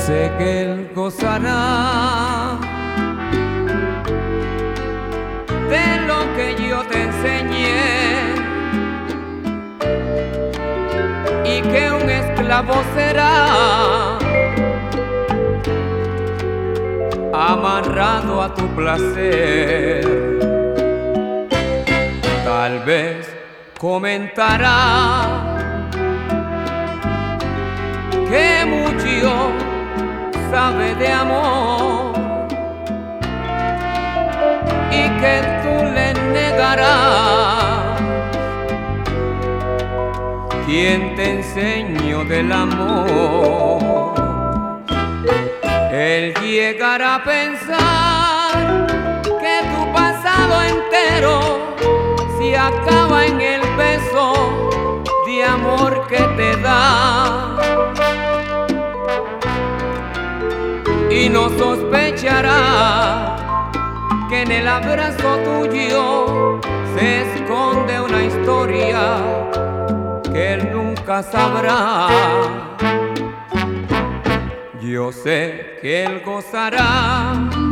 Sé que él gozará de lo que yo te enseñé y que un esclavo será amarrado a tu placer. Tal vez comentará que mucho sabe de amor y que tú le negarás. ¿Quién te enseñó del amor? Él llegará a pensar que tu pasado entero se acaba en el beso de amor que te da. Y no sospechará que en el abrazo tuyo se esconde una historia que él nunca sabrá. Yo sé que él gozará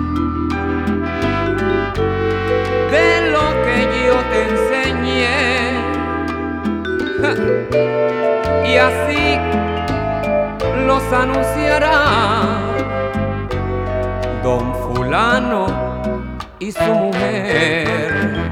de lo que yo te enseñé y así los anunciará Don Fulano y su mujer.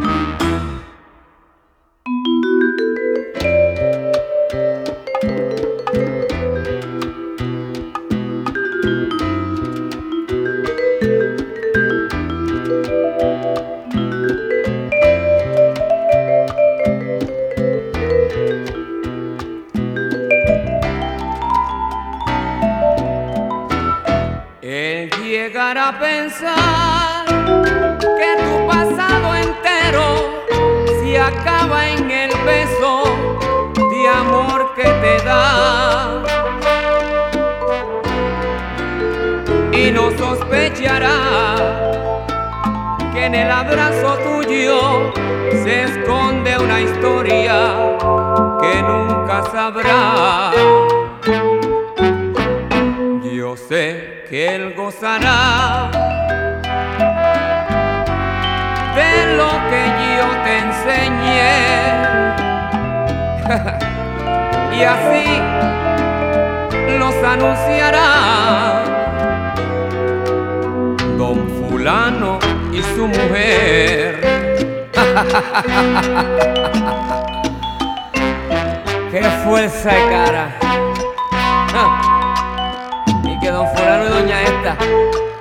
Él llegará a pensar que tu pasado entero se acaba en el beso de amor que te da. Y no sospechará que en el abrazo tuyo se esconde una historia que nunca sabrá. Yo sé que él gozará de lo que yo te enseñé y así los anunciará Don Fulano y su mujer. ¡Qué fuerza de cara! Y que Don Fulano y Doña esta